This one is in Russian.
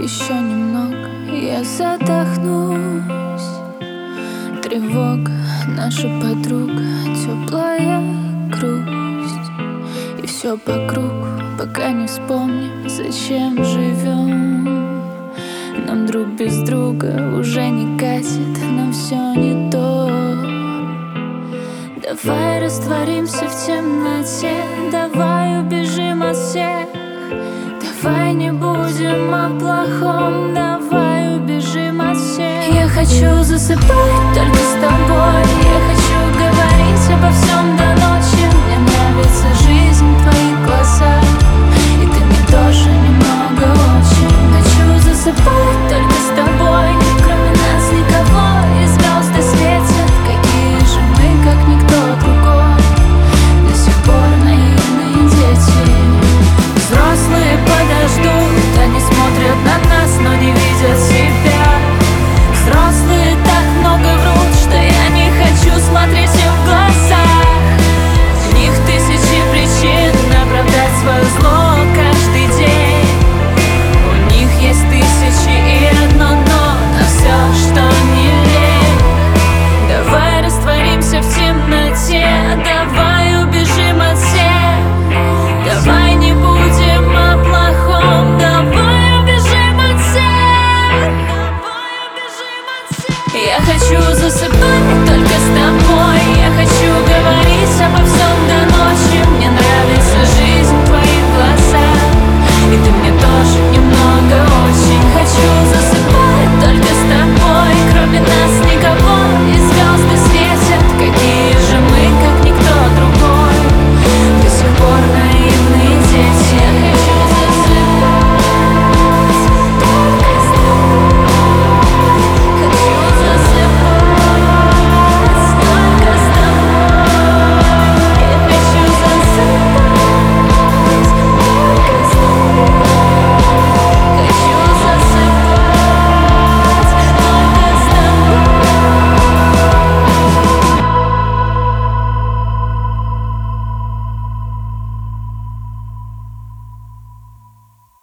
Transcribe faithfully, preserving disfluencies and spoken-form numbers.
Еще немного, я задохнусь. Тревога, наша подруга, теплая грусть. И все по кругу, пока не вспомним, зачем живем. Нам друг без друга уже не катит, нам все не то. Давай растворимся в темноте, давай убежим от всех. Давай не будем о плохом, давай убежим от всех. Я хочу засыпать только